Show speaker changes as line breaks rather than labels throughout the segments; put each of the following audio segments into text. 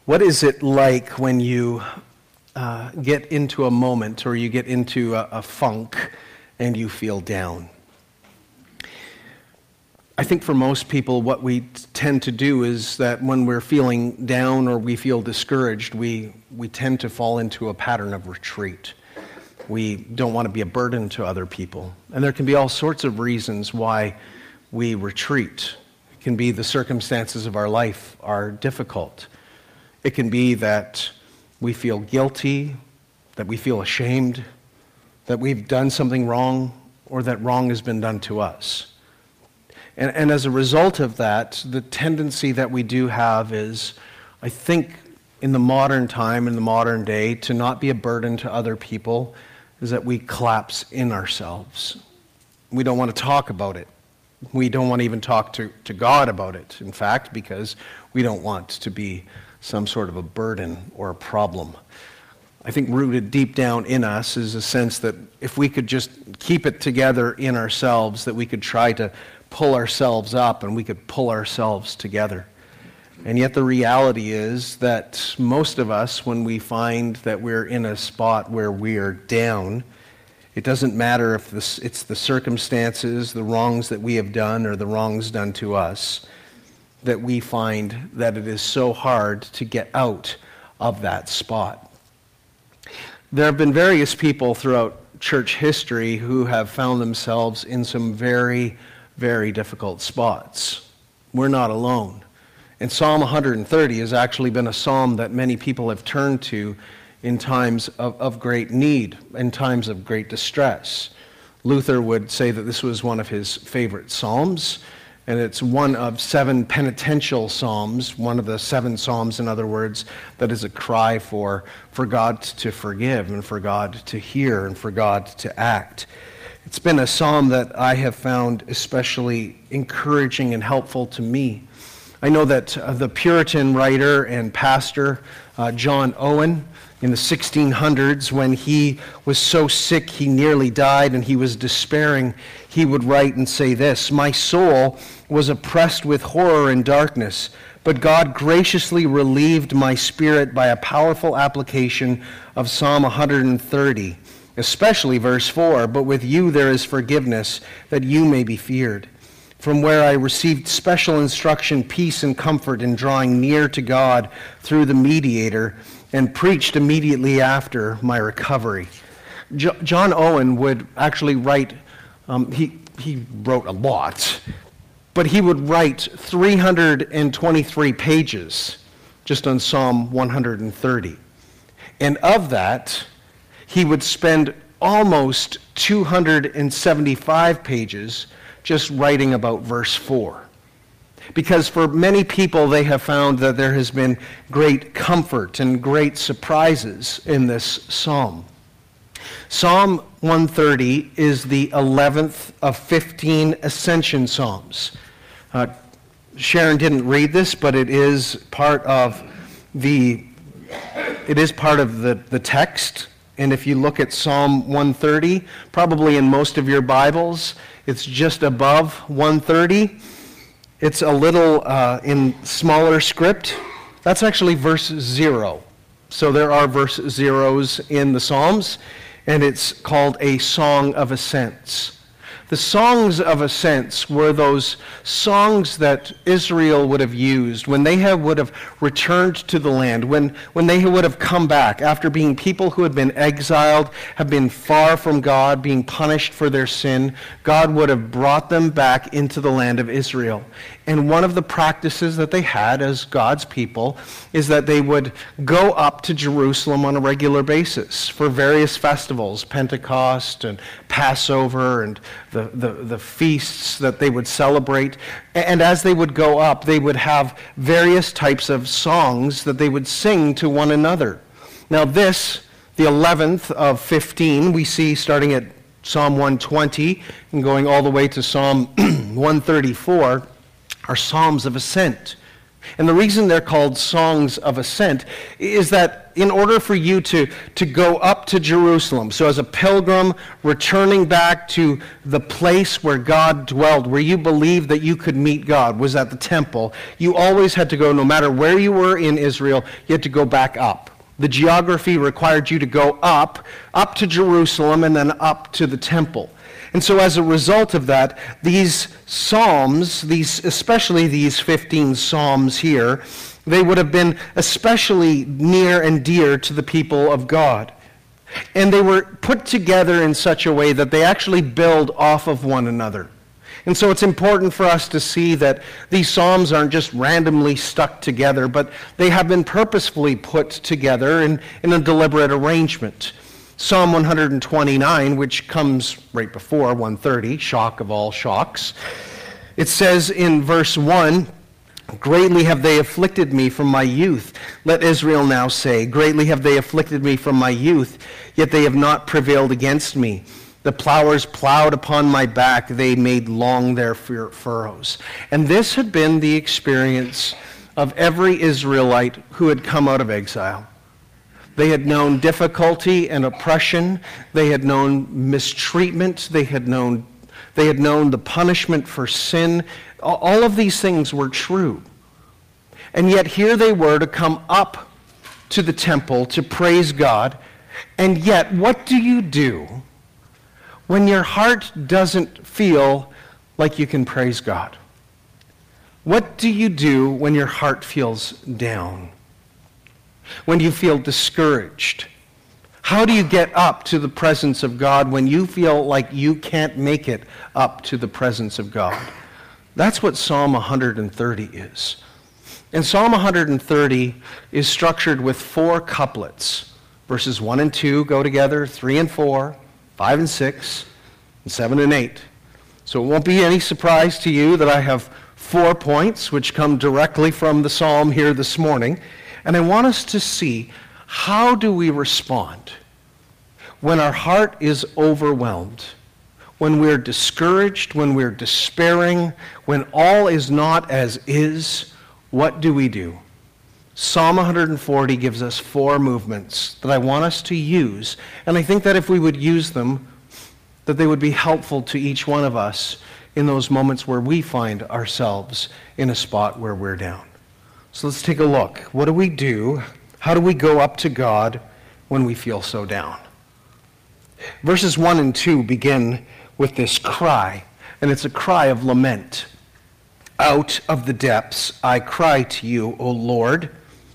What is it like when you get into a moment or you get into a funk and you feel down? I think for most people what we tend to do is that when we're feeling down or we feel discouraged, we tend to fall into a pattern of retreat. We don't want to be a burden to other people. And there can be all sorts of reasons why we retreat. It can be the circumstances of our life are difficult. It can be that we feel guilty, that we feel ashamed, that we've done something wrong, or that wrong has been done to us. And as a result of that, the tendency that we do have is, I think, in the modern time, in the modern day, to not be a burden to other people, is that we collapse in ourselves. We don't want to talk about it. We don't want to even talk to God about it, in fact, because we don't want to be some sort of a burden or a problem. I think rooted deep down in us is a sense that if we could just keep it together in ourselves, that we could try to pull ourselves up and we could pull ourselves together. And yet the reality is that most of us, when we find that we're in a spot where we're down, it doesn't matter if it's the circumstances, the wrongs that we have done or the wrongs done to us, that we find that it is so hard to get out of that spot. There have been various people throughout church history who have found themselves in some very, very difficult spots. We're not alone. And Psalm 130 has actually been a psalm that many people have turned to in times of great need, in times of great distress. Luther would say that this was one of his favorite psalms, and it's one of 7 penitential psalms, one of the 7 psalms, in other words, that is a cry for God to forgive and for God to hear and for God to act. It's been a psalm that I have found especially encouraging and helpful to me. I know that the Puritan writer and pastor John Owen, in the 1600s, when he was so sick he nearly died and he was despairing, he would write and say this: "My soul was oppressed with horror and darkness, but God graciously relieved my spirit by a powerful application of Psalm 130, especially verse 4, 'But with you there is forgiveness, that you may be feared,' from where I received special instruction, peace, and comfort in drawing near to God through the mediator, and preached immediately after my recovery." John Owen would actually write, he wrote a lot, but he would write 323 pages just on Psalm 130. And of that, he would spend almost 275 pages just writing about verse 4. Because for many people, they have found that there has been great comfort and great surprises in this psalm. Psalm 130 is the 11th of 15 Ascension Psalms. Sharon didn't read this, but it is part of the text. And if you look at Psalm 130, probably in most of your Bibles, it's just above 130. It's a little in smaller script. That's actually verse 0. So there are verse zeros in the Psalms, and it's called a Song of Ascents. The Songs of Ascents were those songs that Israel would have used when they would have returned to the land, when they would have come back after being people who had been exiled, have been far from God, being punished for their sin. God would have brought them back into the land of Israel. And one of the practices that they had as God's people is that they would go up to Jerusalem on a regular basis for various festivals, Pentecost and Passover and the feasts that they would celebrate. And as they would go up, they would have various types of songs that they would sing to one another. Now this, the 11th of 15, we see starting at Psalm 120 and going all the way to Psalm 134, are psalms of ascent. And the reason they're called songs of ascent is that in order for you to go up to Jerusalem, so as a pilgrim returning back to the place where God dwelled, where you believed that you could meet God, was at the temple, you always had to go, no matter where you were in Israel, you had to go back up. The geography required you to go up to Jerusalem and then up to the temple. And so as a result of that, these psalms, especially these 15 psalms here, they would have been especially near and dear to the people of God. And they were put together in such a way that they actually build off of one another. And so it's important for us to see that these psalms aren't just randomly stuck together, but they have been purposefully put together in a deliberate arrangement. Psalm 129, which comes right before 130, shock of all shocks. It says in verse 1, "Greatly have they afflicted me from my youth. Let Israel now say, greatly have they afflicted me from my youth, yet they have not prevailed against me. The plowers plowed upon my back, they made long their furrows." And this had been the experience of every Israelite who had come out of exile. They had known difficulty and oppression. They had known mistreatment. They had known the punishment for sin. All of these things were true. And yet here they were to come up to the temple to praise God. And yet, what do you do when your heart doesn't feel like you can praise God? What do you do when your heart feels down? When you feel discouraged? How do you get up to the presence of God when you feel like you can't make it up to the presence of God? That's what Psalm 130 is. And Psalm 130 is structured with 4 couplets. Verses 1 and 2 go together, 3 and 4, 5 and 6, and 7 and 8. So it won't be any surprise to you that I have 4 points which come directly from the psalm here this morning. And I want us to see, how do we respond when our heart is overwhelmed, when we're discouraged, when we're despairing, when all is not as is? What do we do? Psalm 140 gives us 4 movements that I want us to use, and I think that if we would use them, that they would be helpful to each one of us in those moments where we find ourselves in a spot where we're down. So let's take a look. What do we do? How do we go up to God when we feel so down? Verses 1 and 2 begin with this cry, and it's a cry of lament. "Out of the depths I cry to you, O Lord,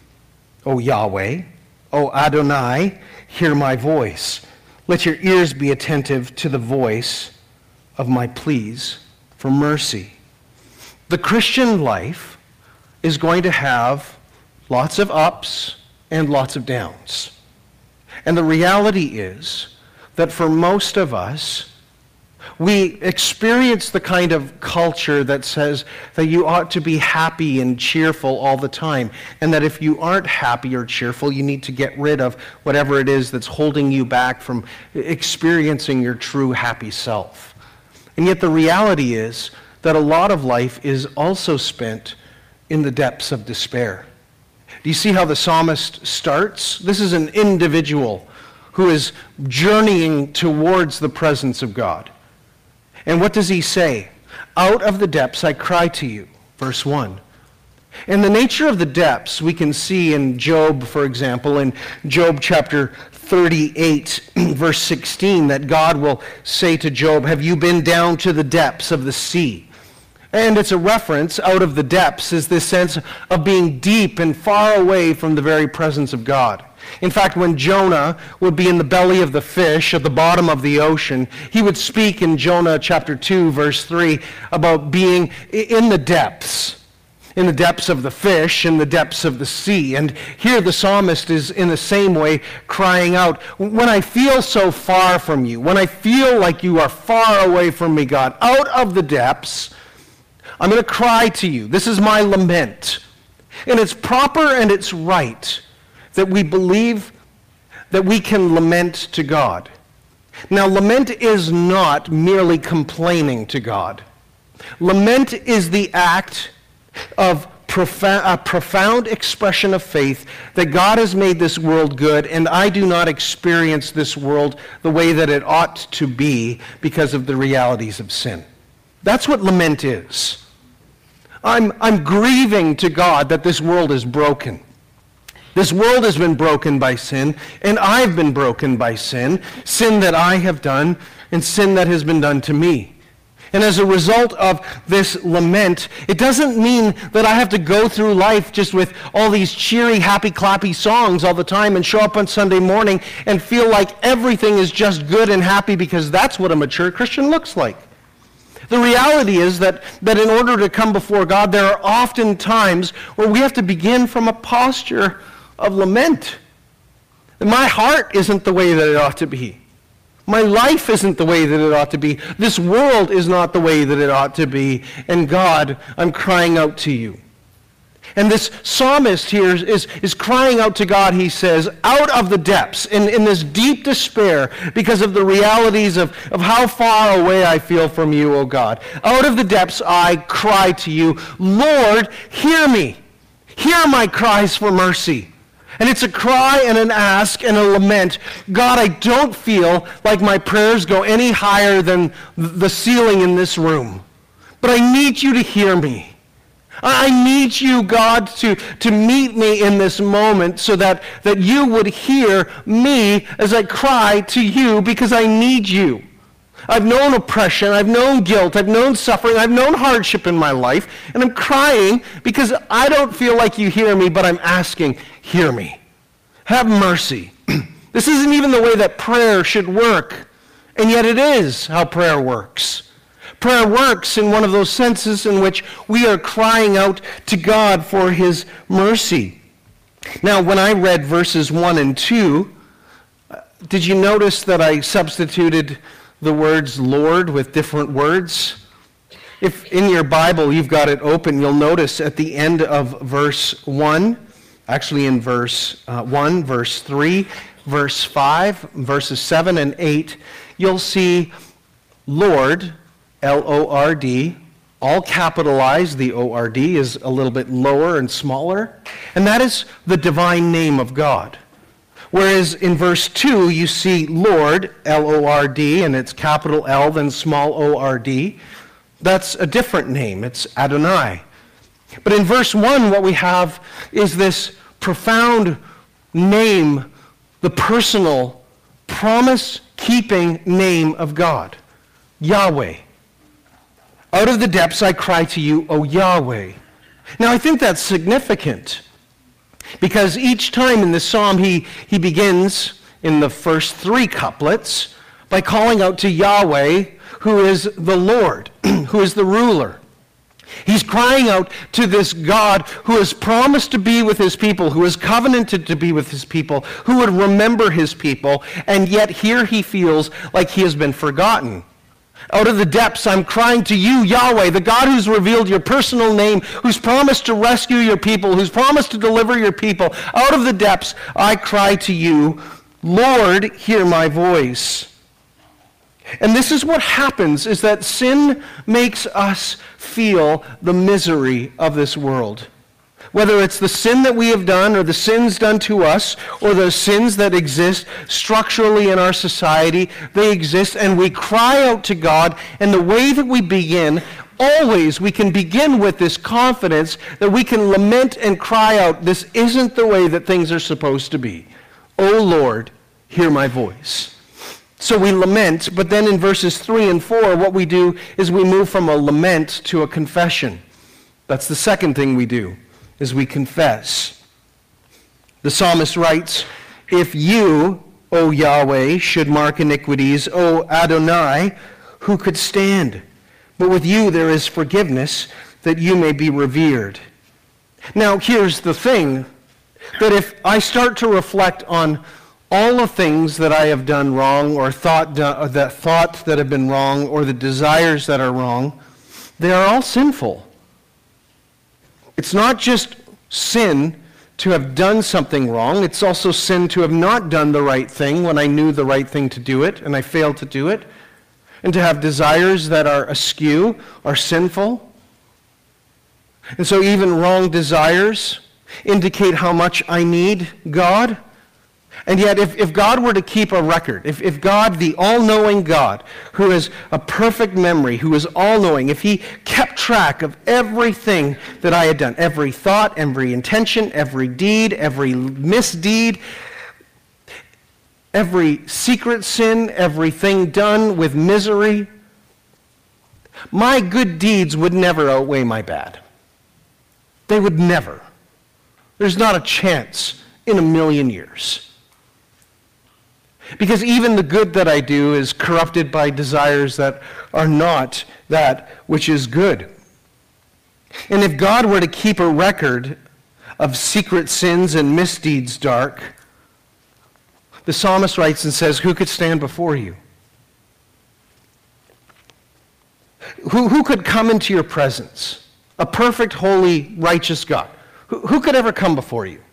O Yahweh, O Adonai, hear my voice. Let your ears be attentive to the voice of my pleas for mercy." The Christian life is going to have lots of ups and lots of downs. And the reality is that for most of us, we experience the kind of culture that says that you ought to be happy and cheerful all the time, and that if you aren't happy or cheerful, you need to get rid of whatever it is that's holding you back from experiencing your true happy self. And yet the reality is that a lot of life is also spent in the depths of despair. Do you see how the psalmist starts? This is an individual who is journeying towards the presence of God. And what does he say? "Out of the depths I cry to you," verse 1. And the nature of the depths we can see in Job, for example, in Job chapter 38, verse 16, that God will say to Job, "Have you been down to the depths of the sea?" And it's a reference, out of the depths, is this sense of being deep and far away from the very presence of God. In fact, when Jonah would be in the belly of the fish at the bottom of the ocean, he would speak in Jonah chapter 2, verse 3, about being in the depths of the fish, in the depths of the sea. And here the psalmist is in the same way crying out, "When I feel so far from you, when I feel like you are far away from me, God, out of the depths, I'm going to cry to you. This is my lament." And it's proper and it's right that we believe that we can lament to God. Now, lament is not merely complaining to God. Lament is the act of profound expression of faith that God has made this world good, and I do not experience this world the way that it ought to be because of the realities of sin. That's what lament is. I'm grieving to God that this world is broken. This world has been broken by sin, and I've been broken by sin, sin that I have done, and sin that has been done to me. And as a result of this lament, it doesn't mean that I have to go through life just with all these cheery, happy, clappy songs all the time and show up on Sunday morning and feel like everything is just good and happy, because that's what a mature Christian looks like. The reality is that in order to come before God, there are often times where we have to begin from a posture of lament. My heart isn't the way that it ought to be. My life isn't the way that it ought to be. This world is not the way that it ought to be. And God, I'm crying out to you. And this psalmist here is crying out to God, he says, out of the depths, in this deep despair, because of the realities of how far away I feel from you, O God. Out of the depths I cry to you, Lord, hear me. Hear my cries for mercy. And it's a cry and an ask and a lament. God, I don't feel like my prayers go any higher than the ceiling in this room. But I need you to hear me. I need you, God, to meet me in this moment so that you would hear me as I cry to you, because I need you. I've known oppression, I've known guilt, I've known suffering, I've known hardship in my life, and I'm crying because I don't feel like you hear me, but I'm asking, hear me. Have mercy. This isn't even the way that prayer should work, and yet it is how prayer works. Prayer works in one of those senses in which we are crying out to God for his mercy. Now, when I read verses 1 and 2, did you notice that I substituted the words Lord with different words? If in your Bible you've got it open, you'll notice at the end of verse 1, actually in verse 1, verse 3, verse 5, verses 7 and 8, you'll see Lord, L-O-R-D, all capitalized. The O-R-D is a little bit lower and smaller, and that is the divine name of God. Whereas in verse 2, you see Lord, L-O-R-D, and it's capital L, then small O-R-D. That's a different name. It's Adonai. But in verse 1, what we have is this profound name, the personal, promise-keeping name of God, Yahweh. Out of the depths I cry to you, O Yahweh. Now, I think that's significant, because each time in the psalm he begins in the first 3 couplets by calling out to Yahweh, who is the Lord, who is the ruler. He's crying out to this God who has promised to be with his people, who has covenanted to be with his people, who would remember his people, and yet here he feels like he has been forgotten. Out of the depths, I'm crying to you, Yahweh, the God who's revealed your personal name, who's promised to rescue your people, who's promised to deliver your people. Out of the depths, I cry to you, Lord, hear my voice. And this is what happens, is that sin makes us feel the misery of this world. Whether it's the sin that we have done, or the sins done to us, or the sins that exist structurally in our society, they exist, and we cry out to God, and the way that we begin, always we can begin with this confidence that we can lament and cry out, this isn't the way that things are supposed to be. O Lord, hear my voice. So we lament, but then in verses 3 and 4, what we do is we move from a lament to a confession. That's the second thing we do, is we confess. The psalmist writes, if you, O Yahweh, should mark iniquities, O Adonai, who could stand? But with you there is forgiveness, that you may be revered. Now here's the thing, that if I start to reflect on all the things that I have done wrong, or thoughts that have been wrong, or the desires that are wrong, they are all sinful. It's not just sin to have done something wrong. It's also sin to have not done the right thing when I knew the right thing to do it and I failed to do it. And to have desires that are askew are sinful. And so even wrong desires indicate how much I need God. And yet, if God were to keep a record, if God, the all-knowing God, who has a perfect memory, who is all-knowing, if he kept track of everything that I had done, every thought, every intention, every deed, every misdeed, every secret sin, everything done with misery, my good deeds would never outweigh my bad. They would never. There's not a chance in a million years. Because even the good that I do is corrupted by desires that are not that which is good. And if God were to keep a record of secret sins and misdeeds dark, the psalmist writes and says, who could stand before you? Who could come into your presence? A perfect, holy, righteous God. Who could ever come before you?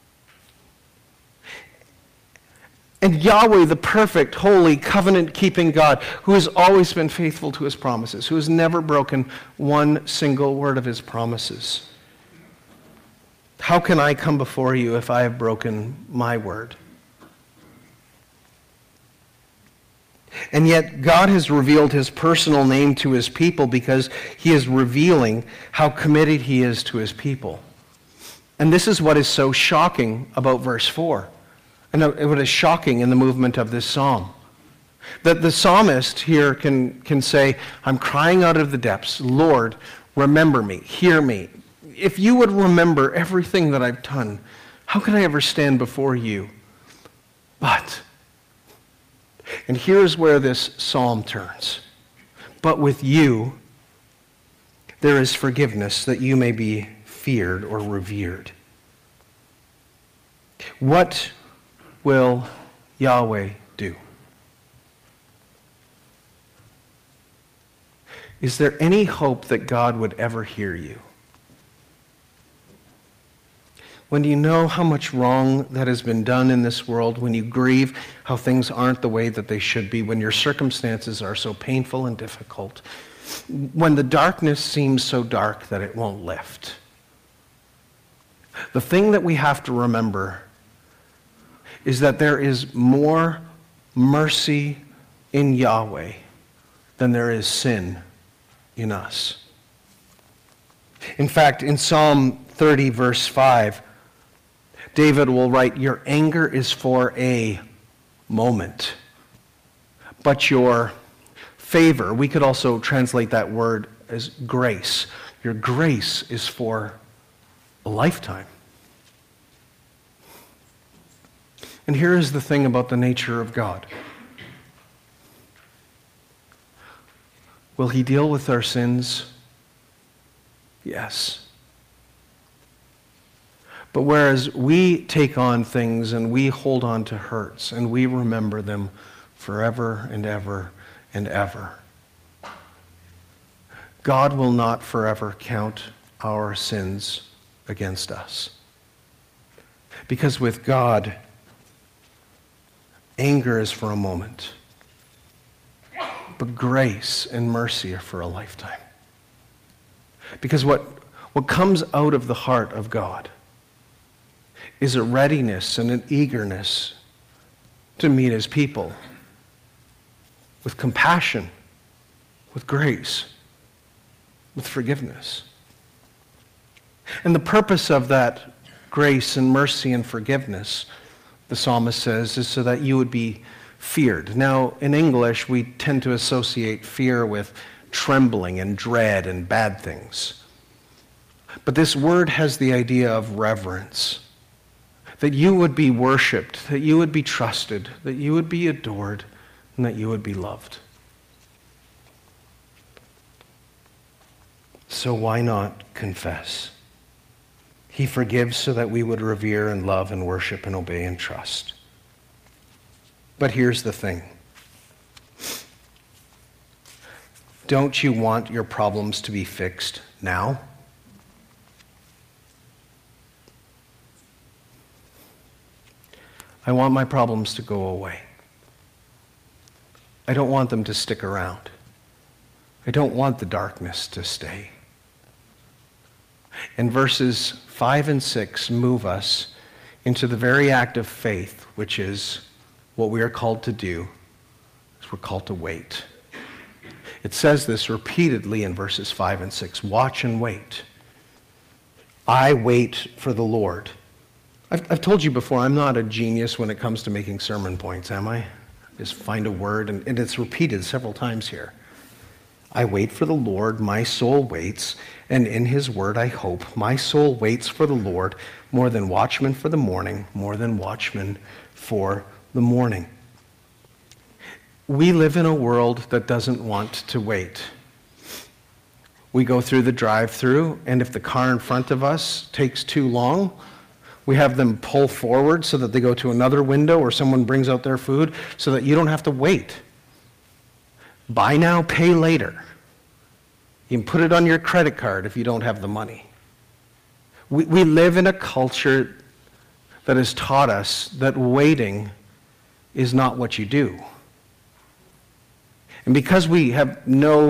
And Yahweh, the perfect, holy, covenant-keeping God, who has always been faithful to his promises, who has never broken one single word of his promises. How can I come before you if I have broken my word? And yet God has revealed his personal name to his people because he is revealing how committed he is to his people. And this is what is so shocking about verse 4. And what is shocking in the movement of this psalm. That the psalmist here can say, I'm crying out of the depths, Lord, remember me, hear me. If you would remember everything that I've done, how could I ever stand before you? But, and here's where this psalm turns. But with you, there is forgiveness that you may be feared or revered. What will Yahweh do? Is there any hope that God would ever hear you? When you know how much wrong that has been done in this world, when you grieve how things aren't the way that they should be, when your circumstances are so painful and difficult, when the darkness seems so dark that it won't lift, the thing that we have to remember is that there is more mercy in Yahweh than there is sin in us. In fact, in Psalm 30, verse 5, David will write, your anger is for a moment, but your favor, we could also translate that word as grace. Your grace is for a lifetime. And here is the thing about the nature of God. Will he deal with our sins? Yes. But whereas we take on things and we hold on to hurts and we remember them forever and ever and ever, God will not forever count our sins against us. Because with God, anger is for a moment, but grace and mercy are for a lifetime. Because what comes out of the heart of God is a readiness and an eagerness to meet his people with compassion, with grace, with forgiveness. And the purpose of that grace and mercy and forgiveness, the psalmist says, is so that you would be feared. Now, in English, we tend to associate fear with trembling and dread and bad things. But this word has the idea of reverence, that you would be worshipped, that you would be trusted, that you would be adored, and that you would be loved. So why not confess? He forgives so that we would revere and love and worship and obey and trust. But here's the thing. Don't you want your problems to be fixed now? I want my problems to go away. I don't want them to stick around. I don't want the darkness to stay. And verses 5 and 6 move us into the very act of faith, which is what we are called to do, is we're called to wait. It says this repeatedly in verses 5 and 6. Watch and wait. I wait for the Lord. I've told you before, I'm not a genius when it comes to making sermon points, am I? Just find a word, and it's repeated several times here. I wait for the Lord, my soul waits, and in his word I hope. My soul waits for the Lord more than watchmen for the morning, more than watchmen for the morning. We live in a world that doesn't want to wait. We go through the drive-thru, and if the car in front of us takes too long, we have them pull forward so that they go to another window or someone brings out their food so that you don't have to wait. Buy now, pay later. You can put it on your credit card if you don't have the money. We live in a culture that has taught us that waiting is not what you do. And because we have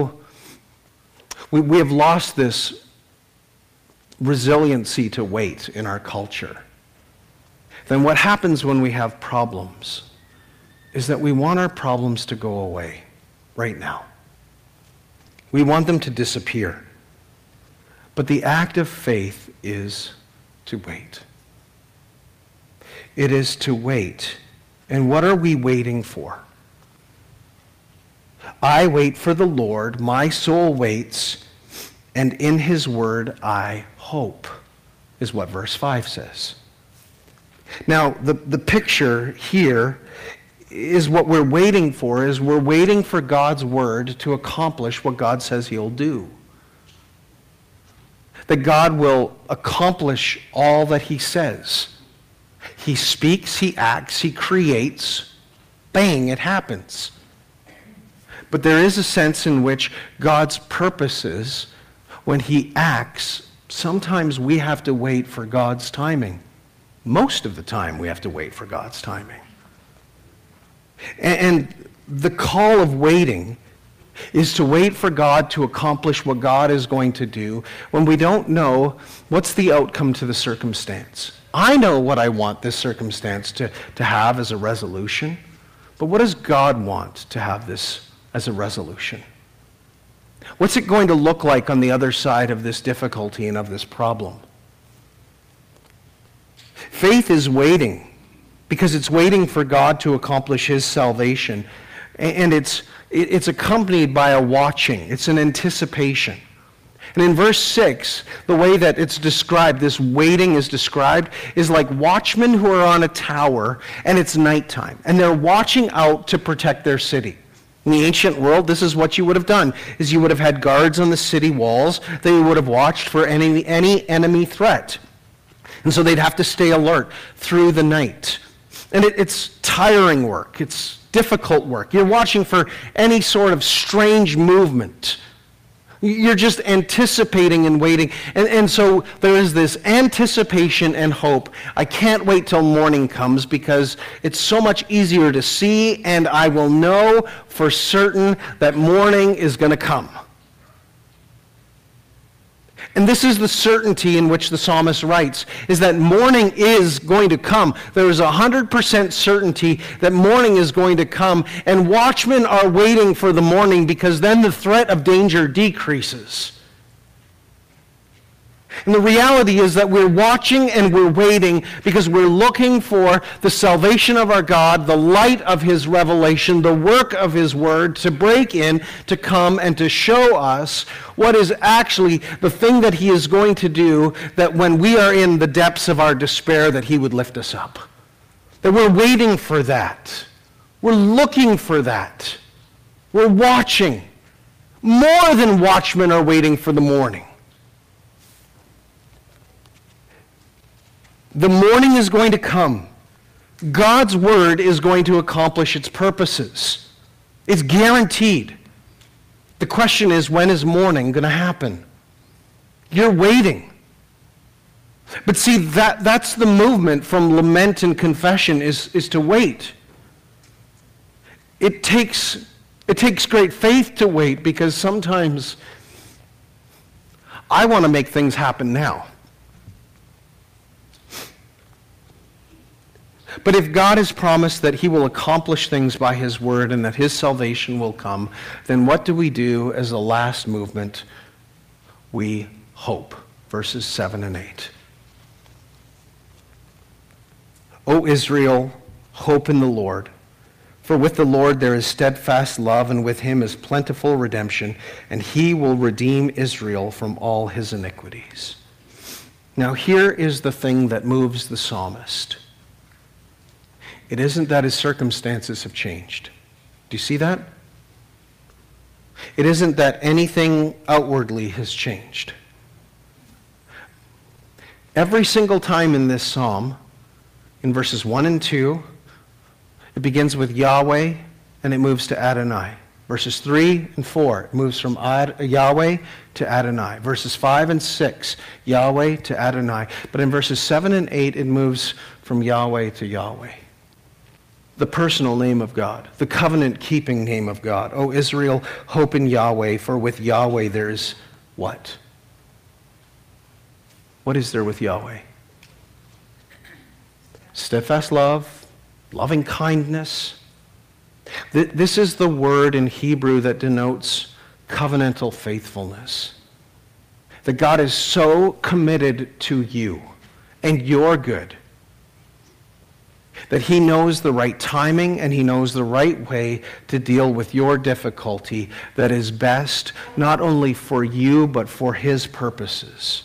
we have lost this resiliency to wait in our culture, then what happens when we have problems is that we want our problems to go away right now. We want them to disappear. But the act of faith is to wait. It is to wait. And what are we waiting for? I wait for the Lord, my soul waits, and in his word I hope, is what verse 5 says. Now, the picture here is what we're waiting for, is we're waiting for God's word to accomplish what God says he'll do. That God will accomplish all that he says. He speaks, he acts, he creates, bang, it happens. But there is a sense in which God's purposes, when he acts, sometimes we have to wait for God's timing. Most of the time we have to wait for God's timing. And the call of waiting is to wait for God to accomplish what God is going to do when we don't know what's the outcome to the circumstance. I know what I want this circumstance to have as a resolution, but what does God want to have this as a resolution? What's it going to look like on the other side of this difficulty and of this problem? Faith is waiting because it's waiting for God to accomplish his salvation. And it's accompanied by a watching. It's an anticipation. And in verse 6, the way that it's described, this waiting is described, is like watchmen who are on a tower and it's nighttime. And they're watching out to protect their city. In the ancient world, this is what you would have done, is you would have had guards on the city walls. They would have watched for any enemy threat. And so they'd have to stay alert through the night. And it's tiring work. It's difficult work. You're watching for any sort of strange movement. You're just anticipating and waiting. And so there is this anticipation and hope. I can't wait till morning comes because it's so much easier to see, and I will know for certain that morning is going to come. And this is the certainty in which the psalmist writes, is that morning is going to come. There is 100% certainty that morning is going to come, and watchmen are waiting for the morning because then the threat of danger decreases. And the reality is that we're watching and we're waiting because we're looking for the salvation of our God, the light of his revelation, the work of his word to break in, to come and to show us what is actually the thing that he is going to do, that when we are in the depths of our despair, that he would lift us up. That we're waiting for that. We're looking for that. We're watching. More than watchmen are waiting for the morning. The morning is going to come. God's word is going to accomplish its purposes. It's guaranteed. The question is, when is morning going to happen? You're waiting. But see, that's the movement from lament and confession is to wait. It takes great faith to wait because sometimes I want to make things happen now. But if God has promised that he will accomplish things by his word and that his salvation will come, then what do we do as a last movement? We hope. Verses 7 and 8. O Israel, hope in the Lord. For with the Lord there is steadfast love, and with him is plentiful redemption, and he will redeem Israel from all his iniquities. Now here is the thing that moves the psalmist. It isn't that his circumstances have changed. Do you see that? It isn't that anything outwardly has changed. Every single time in this psalm, in verses 1 and 2, it begins with Yahweh and it moves to Adonai. Verses 3 and 4, it moves from Yahweh to Adonai. Verses 5 and 6, Yahweh to Adonai. But in verses 7 and 8, it moves from Yahweh to Yahweh. The personal name of God, the covenant-keeping name of God. O Israel, hope in Yahweh, for with Yahweh there is what? What is there with Yahweh? Steadfast love, loving kindness. This is the word in Hebrew that denotes covenantal faithfulness. That God is so committed to you and your good that he knows the right timing and he knows the right way to deal with your difficulty that is best not only for you but for his purposes.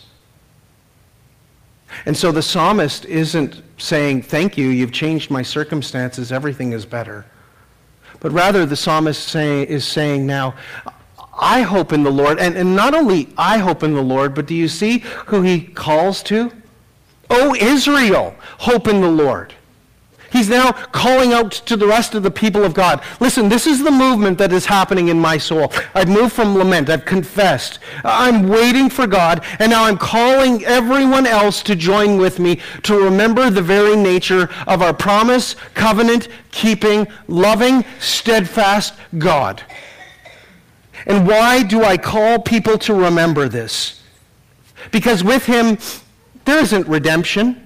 And so the psalmist isn't saying, thank you, you've changed my circumstances, everything is better. But rather the psalmist is saying now, I hope in the Lord, and not only I hope in the Lord, but do you see who he calls to? O Israel, hope in the Lord. He's now calling out to the rest of the people of God. Listen, this is the movement that is happening in my soul. I've moved from lament. I've confessed. I'm waiting for God, and now I'm calling everyone else to join with me to remember the very nature of our promise, covenant, keeping, loving, steadfast God. And why do I call people to remember this? Because with him, there isn't redemption.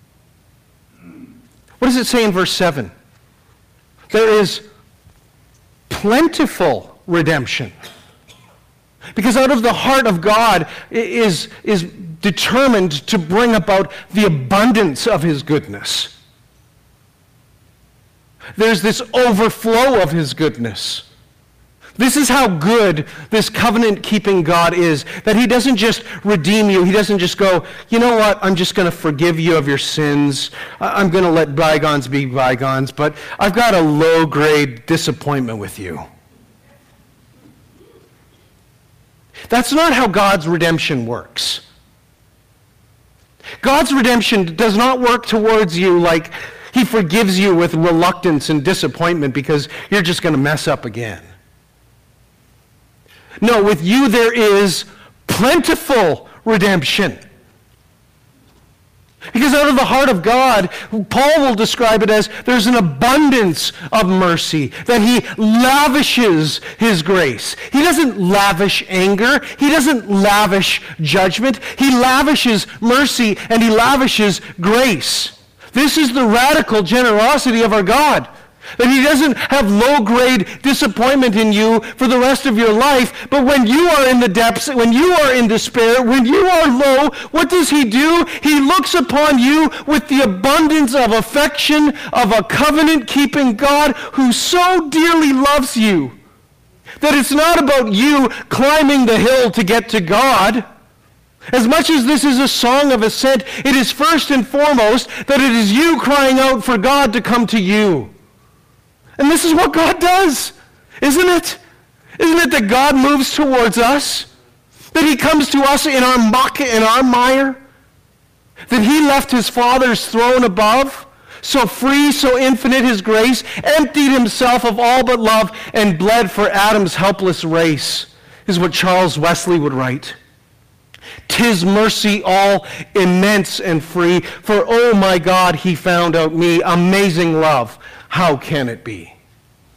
What does it say in verse 7? There is plentiful redemption. Because out of the heart of God is determined to bring about the abundance of his goodness. There's this overflow of his goodness. This is how good this covenant-keeping God is, that he doesn't just redeem you. He doesn't just go, you know what, I'm just going to forgive you of your sins. I'm going to let bygones be bygones, but I've got a low-grade disappointment with you. That's not how God's redemption works. God's redemption does not work towards you like he forgives you with reluctance and disappointment because you're just going to mess up again. No, with you there is plentiful redemption. Because out of the heart of God, Paul will describe it as there's an abundance of mercy, that he lavishes his grace. He doesn't lavish anger. He doesn't lavish judgment. He lavishes mercy and he lavishes grace. This is the radical generosity of our God. That he doesn't have low-grade disappointment in you for the rest of your life, but when you are in the depths, when you are in despair, when you are low, what does he do? He looks upon you with the abundance of affection of a covenant-keeping God who so dearly loves you that it's not about you climbing the hill to get to God. As much as this is a song of ascent, it is first and foremost that it is you crying out for God to come to you. And this is what God does, isn't it? Isn't it that God moves towards us? That he comes to us in our muck, in our mire? That he left his Father's throne above? So free, so infinite his grace, emptied himself of all but love, and bled for Adam's helpless race, is what Charles Wesley would write. 'Tis mercy all immense and free, for oh my God, he found out me, amazing love. How can it be?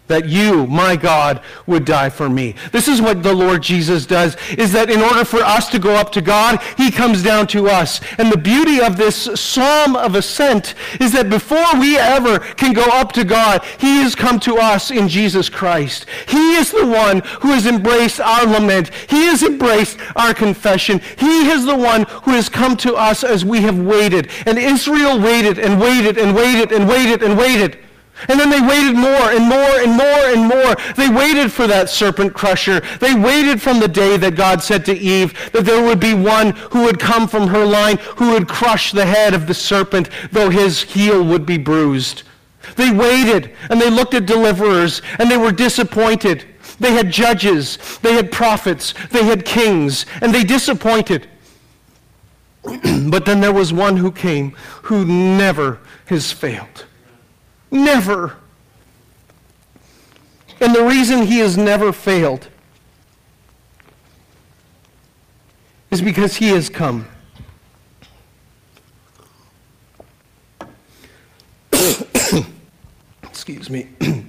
that you, my God, would die for me. This is what the Lord Jesus does, is that in order for us to go up to God, he comes down to us. And the beauty of this psalm of ascent is that before we ever can go up to God, he has come to us in Jesus Christ. He is the one who has embraced our lament. He has embraced our confession. He is the one who has come to us as we have waited. And Israel waited and waited and waited and waited and waited. And then they waited more and more and more and more. They waited for that serpent crusher. They waited from the day that God said to Eve that there would be one who would come from her line who would crush the head of the serpent, though his heel would be bruised. They waited, and they looked at deliverers, and they were disappointed. They had judges, they had prophets, they had kings, and they disappointed. But then there was one who came who never has failed. Never. And the reason he has never failed is because he has come. Excuse me.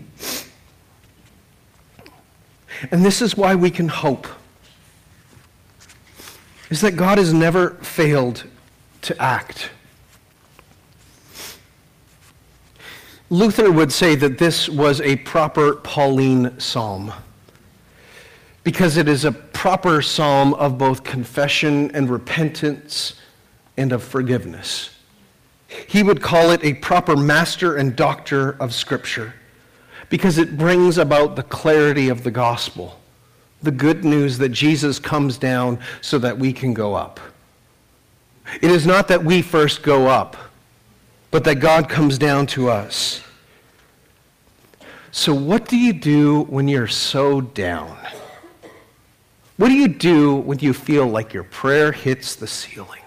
And this is why we can hope, is that God has never failed to act. Luther would say that this was a proper Pauline psalm because it is a proper psalm of both confession and repentance and of forgiveness. He would call it a proper master and doctor of Scripture because it brings about the clarity of the gospel, the good news that Jesus comes down so that we can go up. It is not that we first go up, but that God comes down to us. So what do you do when you're so down? What do you do when you feel like your prayer hits the ceiling?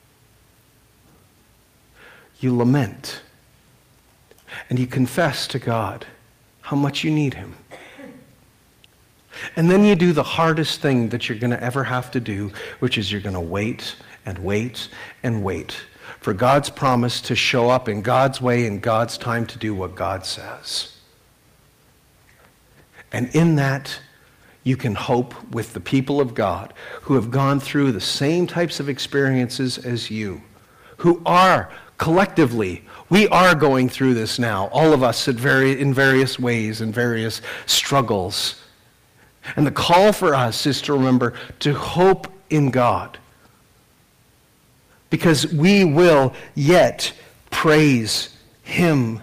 You lament, and you confess to God how much you need him. And then you do the hardest thing that you're going to ever have to do, which is you're going to wait and wait and wait for God's promise to show up in God's way, in God's time, to do what God says. And in that, you can hope with the people of God who have gone through the same types of experiences as you, who are collectively, we are going through this now, all of us in various ways, in various struggles. And the call for us is to remember to hope in God, because we will yet praise him.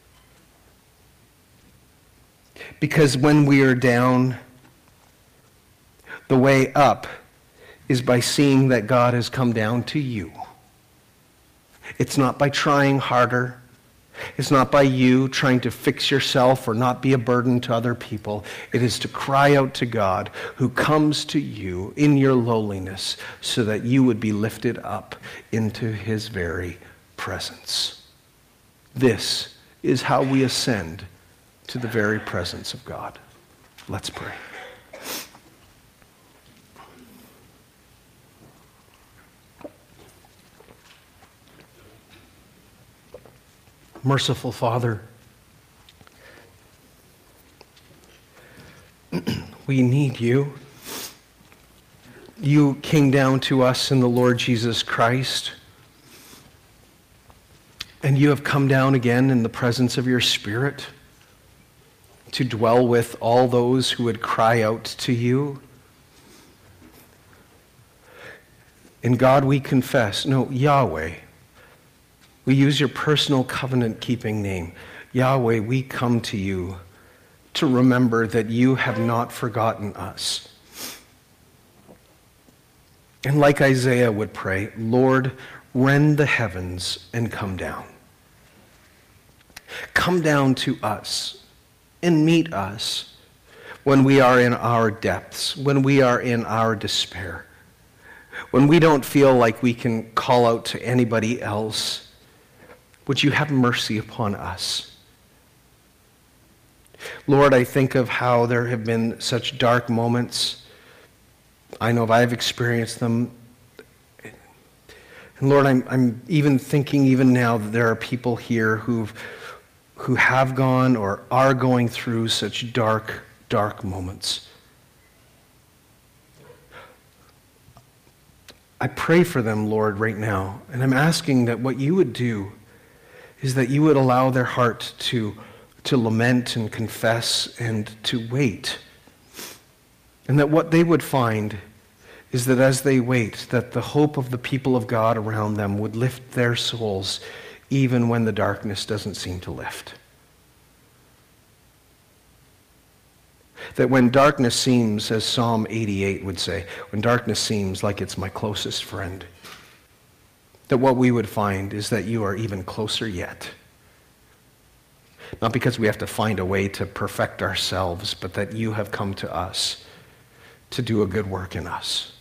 Because when we are down, the way up is by seeing that God has come down to you. It's not by trying harder. It's not by you trying to fix yourself or not be a burden to other people. It is to cry out to God who comes to you in your lowliness so that you would be lifted up into his very presence. This is how we ascend to the very presence of God. Let's pray. Merciful Father, we need you. You came down to us in the Lord Jesus Christ, and you have come down again in the presence of your Spirit to dwell with all those who would cry out to you. And God, we confess, Yahweh, we use your personal covenant-keeping name. Yahweh, we come to you to remember that you have not forgotten us. And like Isaiah would pray, Lord, rend the heavens and come down. Come down to us and meet us when we are in our depths, when we are in our despair, when we don't feel like we can call out to anybody else. Would you have mercy upon us? Lord, I think of how there have been such dark moments. I know I've experienced them. And Lord, I'm even thinking even now that there are people here who who have gone or are going through such dark, dark moments. I pray for them, Lord, right now, and I'm asking that what you would do is that you would allow their heart to lament and confess and to wait. And that what they would find is that as they wait, that the hope of the people of God around them would lift their souls even when the darkness doesn't seem to lift. That when darkness seems, as Psalm 88 would say, when darkness seems like it's my closest friend, that what we would find is that you are even closer yet. Not because we have to find a way to perfect ourselves, but that you have come to us to do a good work in us.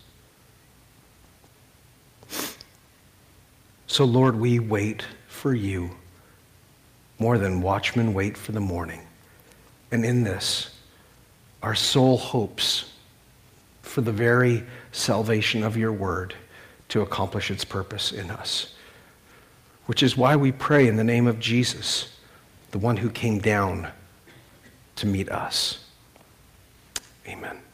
So, Lord, we wait for you more than watchmen wait for the morning. And in this, our soul hopes for the very salvation of your word to accomplish its purpose in us. Which is why we pray in the name of Jesus, the one who came down to meet us. Amen.